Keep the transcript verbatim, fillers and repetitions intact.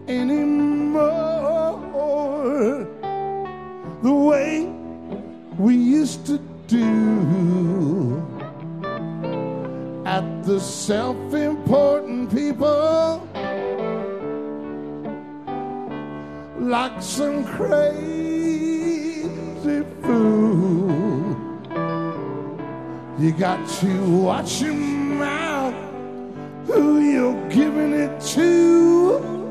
anymore the way we used to do. At the self-important people like some crazy fool. You got to watch your mouth, who you're giving it to.